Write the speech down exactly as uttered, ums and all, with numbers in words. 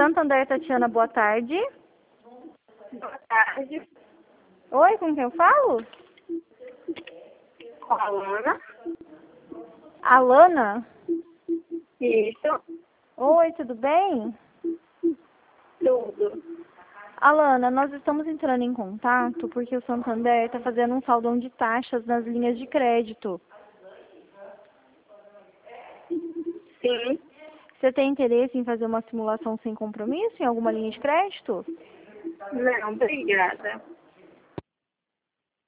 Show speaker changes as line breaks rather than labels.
Santander, Tatiana, boa tarde.
Boa tarde.
Oi, com quem eu falo?
Com a Alana.
Alana?
Isso.
Oi, tudo bem?
Tudo.
Alana, nós estamos entrando em contato porque o Santander está fazendo um saldão de taxas nas linhas de crédito.
Sim.
Você tem interesse em fazer uma simulação sem compromisso em alguma linha de crédito?
Não, obrigada.